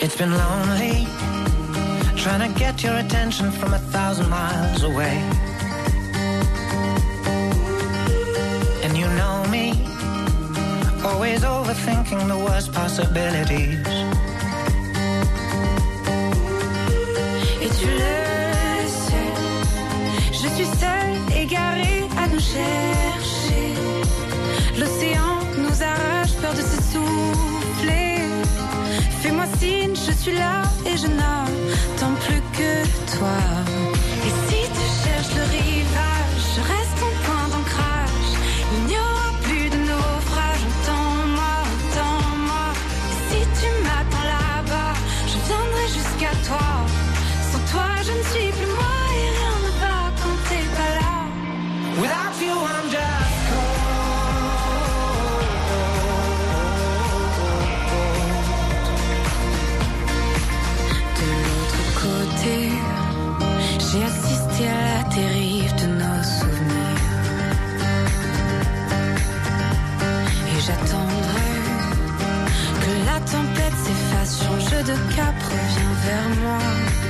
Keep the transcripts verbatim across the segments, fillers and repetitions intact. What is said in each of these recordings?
It's been lonely, trying to get your attention from a thousand miles away. And you know me, always overthinking the worst possibilities. Et tu le sais, je suis seule, égarée à nous chercher. L'océan nous arrache, peur de s'essouffler. Fais-moi signe, je suis là et je n'attends plus que toi. Et si tu cherches le rivage, je reste ton point d'ancrage. Il n'y aura plus de naufrage, entends-moi, entends-moi. Et si tu m'attends là-bas, je viendrai jusqu'à toi. Sans toi, je ne suis plus moi et rien ne va quand t'es pas là. Without you, I'm just cold. De l'autre côté, j'ai assisté à la dérive de nos souvenirs. Et j'attendrai que la tempête s'efface, change de cap, reviens vers moi.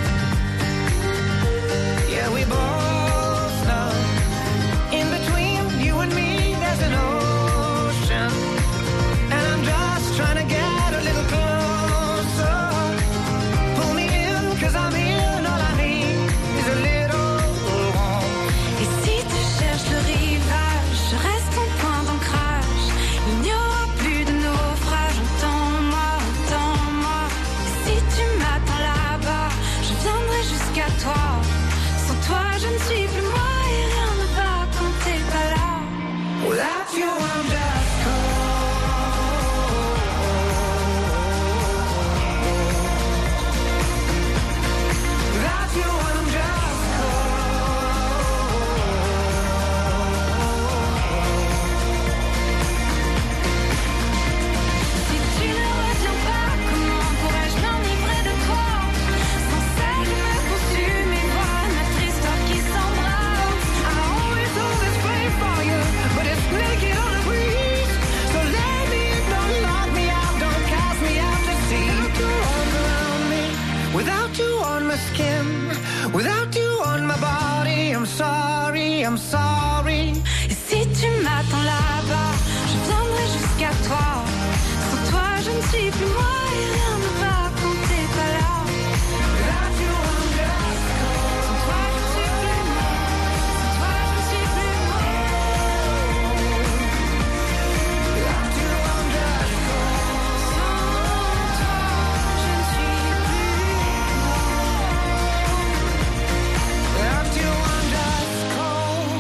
Yeah, we both know. In between you and me, there's an ocean. And I'm just trying to get a little closer. Pull me in, cause I'm here, and all I need is a little warmth. Et si tu cherches le rivage, je reste ton point d'ancrage. Il n'y aura plus de naufrage, entends-moi, entends-moi. Et si tu m'attends là-bas, je viendrai jusqu'à toi. Sans toi, je ne suis plus moi et rien ne va quand t'es pas là. Without you, I'm just cold. Without you, I'm just Si tu ne reviens pas, comment pourrais-je m'enivrer de toi? Sans cesse me consume et voir notre histoire qui s'embrase. I always always pray for you, but it's naked on the breeze. So let me in, don't lock me out, don't cast me out to sea. Without you arms around me, without you on my skin, without you on my body, I'm sorry, I'm sorry. Et si tu m'attends là-bas, je viendrai jusqu'à toi. Sans toi, je ne suis plus moi et rien ne va quand t'es pas là. Without you, I'm just cold. Sans toi, je ne suis plus moi. Sans toi, je ne suis plus moi. Without you, I'm just cold. Sans toi, je ne suis plus moi. Without you, I'm just cold.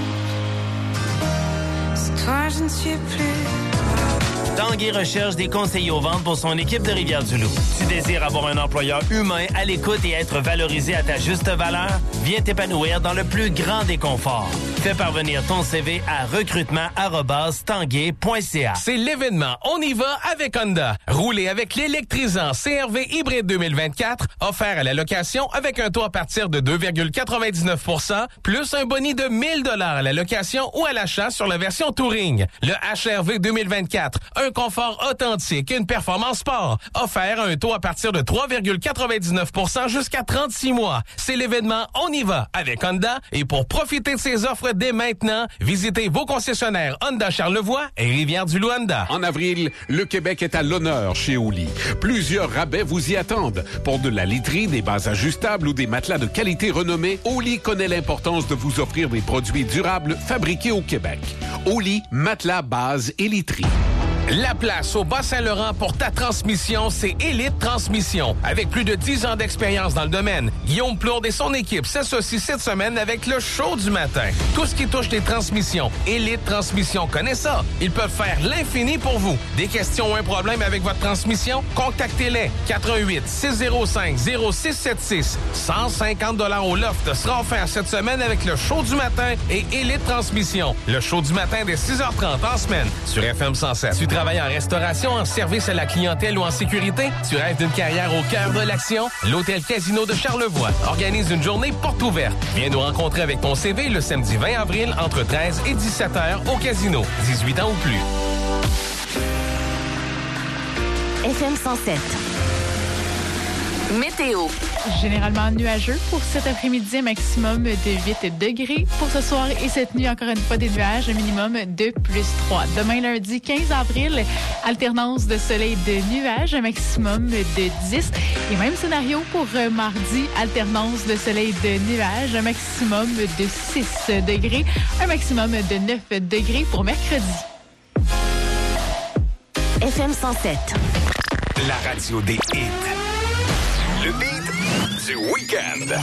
Sans toi, je ne suis plus. Tanguay recherche des conseillers aux ventes pour son équipe de Rivière-du-Loup. Tu désires avoir un employeur humain à l'écoute et être valorisé à ta juste valeur? Viens t'épanouir dans le plus grand des conforts. Fais parvenir ton C V à recrutement arobase tanguay point c a. C'est l'événement On y va avec Honda. Roulez avec l'électrisant C R V hybride deux mille vingt-quatre, offert à la location avec un taux à partir de deux virgule quatre-vingt-dix-neuf pour cent, plus un boni de mille dollars à la location ou à l'achat sur la version Touring. Le H R V deux mille vingt-quatre, un confort authentique et une performance sport, offert à un taux à partir de trois virgule quatre-vingt-dix-neuf pour cent jusqu'à trente-six mois. C'est l'événement On y va avec Honda et pour profiter de ces offres dès maintenant, visitez vos concessionnaires Honda Charlevoix et Rivière-du-Loup Honda. En avril, le Québec est à l'honneur chez Oli. Plusieurs rabais vous y attendent. Pour de la literie, des bases ajustables ou des matelas de qualité renommée, Oli connaît l'importance de vous offrir des produits durables fabriqués au Québec. Oli, matelas, base et literie. La place au Bas-Saint-Laurent pour ta transmission, c'est Élite Transmission. Avec plus de dix ans d'expérience dans le domaine, Guillaume Plourde et son équipe s'associent cette semaine avec le show du matin. Tout ce qui touche les transmissions, Élite Transmission connaît ça. Ils peuvent faire l'infini pour vous. Des questions ou un problème avec votre transmission? Contactez-les. quatre un huit, six zéro cinq, zéro six sept six. cent cinquante dollars au loft sera offert cette semaine avec le show du matin et Élite Transmission. Le show du matin dès six heures trente en semaine sur F M cent sept. Tu travailles en restauration, en service à la clientèle ou en sécurité? Tu rêves d'une carrière au cœur de l'action? L'Hôtel Casino de Charlevoix organise une journée porte ouverte. Viens nous rencontrer avec ton C V le samedi vingt avril entre treize et dix-sept heures au casino. dix-huit ans ou plus. F M cent sept. Météo. Généralement nuageux pour cet après-midi, un maximum de huit degrés. Pour ce soir et cette nuit, encore une fois, des nuages, un minimum de plus trois. Demain, lundi quinze avril, alternance de soleil et de nuages, un maximum de dix. Et même scénario pour mardi, alternance de soleil et de nuages, un maximum de six degrés, un maximum de neuf degrés pour mercredi. F M cent sept. La radio des hits. Le beat du week-end.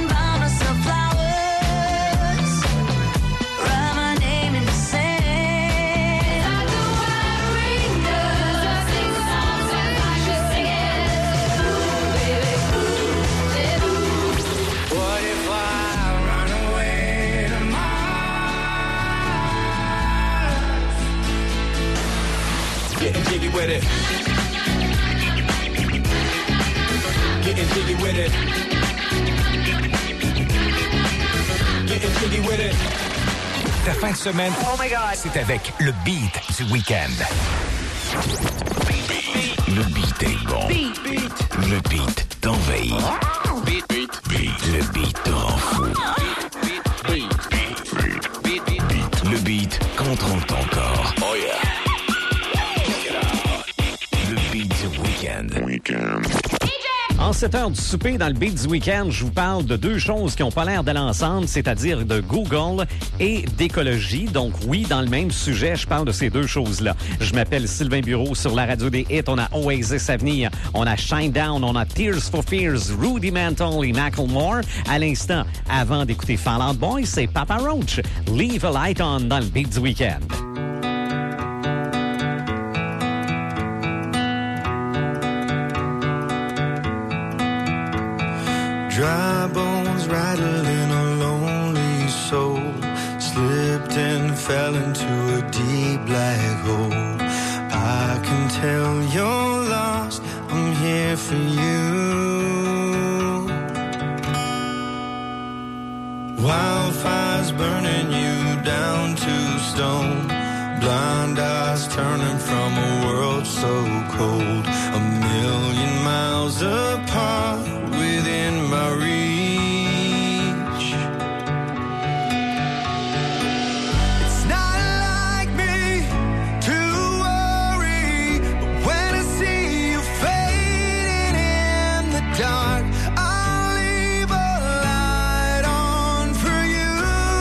Getting jiggy with it. Getting jiggy with it. Getting jiggy with it. Ta fin de semaine, oh my God, c'est avec le beat du week-end. Le beat est bon. Beat. Beat. Le beat t'envahit. Beat. Beat. Beat. Le beat te rend fou. Beat. Beat. Beat. Beat. Beat. Le beat contrôle ton corps. Oh yeah. Weekend. En cette heure du souper, dans le beat du week-end, je vous parle de deux choses qui n'ont pas l'air d'aller ensemble, c'est-à-dire de Google et d'écologie. Donc oui, dans le même sujet, je parle de ces deux choses-là. Je m'appelle Sylvain Bureau sur la radio des hits. On a Oasis à venir, on a Shinedown, on a Tears for Fears, Rudimental et Macklemore. À l'instant, avant d'écouter Fall Out Boy, c'est Papa Roach. Leave a Light On dans le beat du week-end. Dry bones rattling a lonely soul, slipped and fell into a deep black hole. I can tell you're lost, I'm here for you. Wildfires burning you down to stone, blind eyes turning from a world so cold, a million miles apart within my reach. It's not like me to worry, but when I see you fading in the dark, I'll leave a light on for you.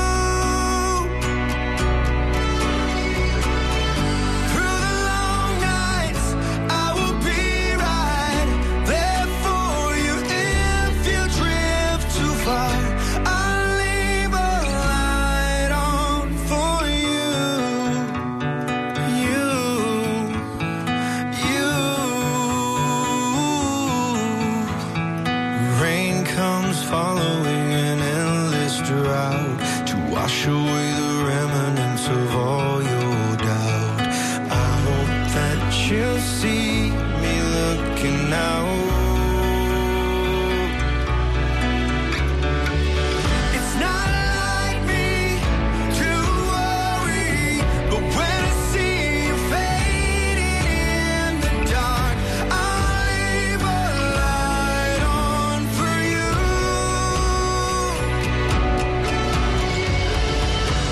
Through the long nights, I will be right there for you. If you drift too far, I'll leave a light on for you. You, you. Rain comes following an endless drought to wash away the remnants of all your doubt. I hope that you'll see me looking out. It's not like me to worry, but when I see you fading in the dark, I'll leave a light on for you.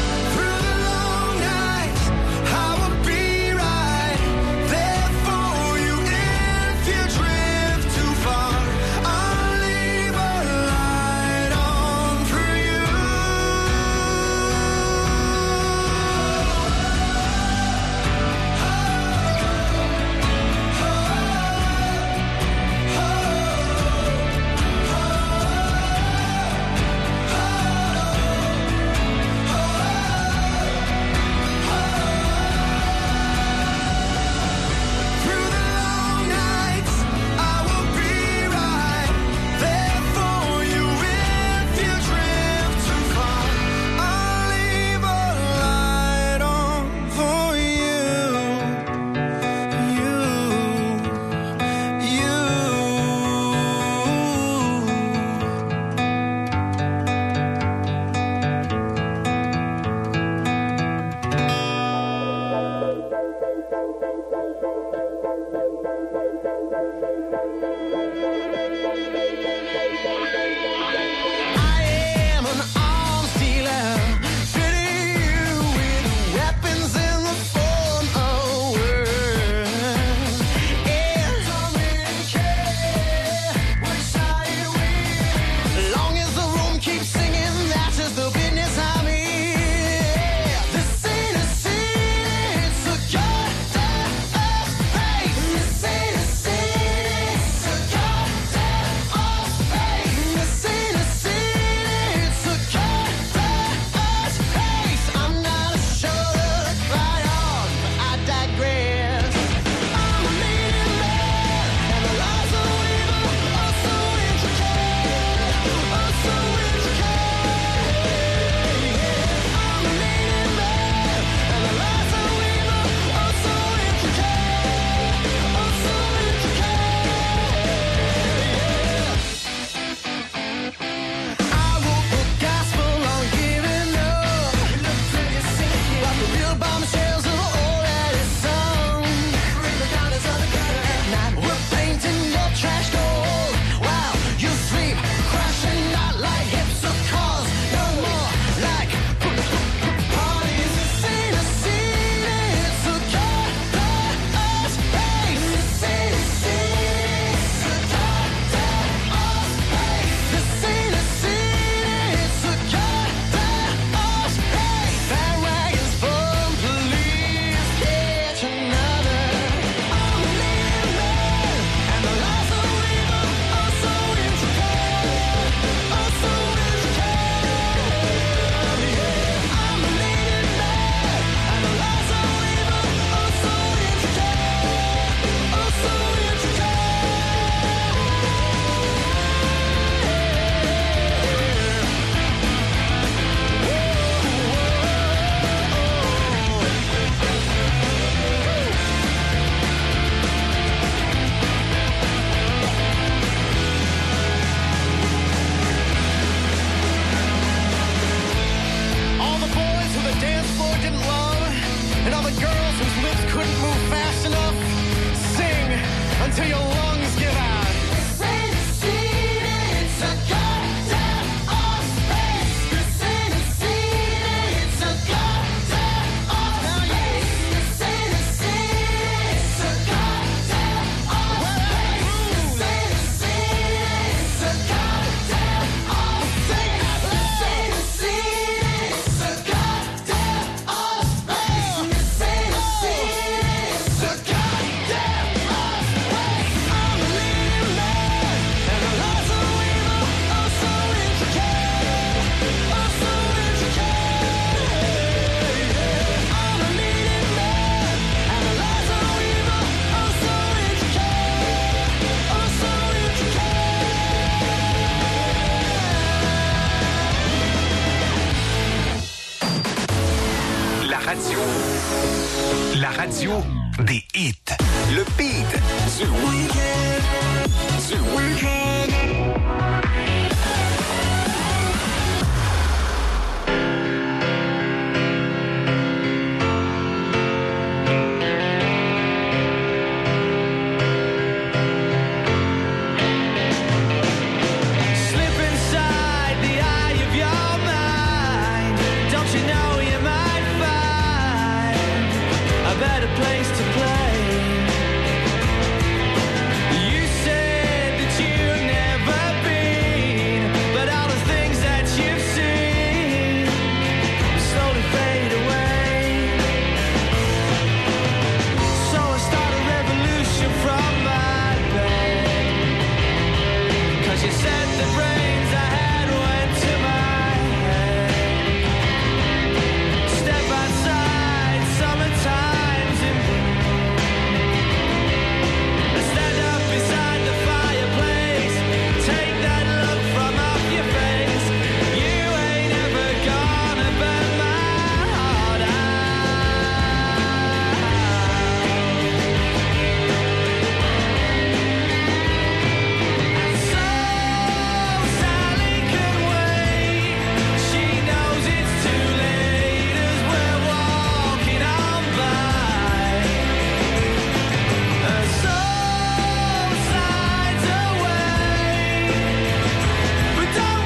radio des hits. Le beat du week-end. Du week-end.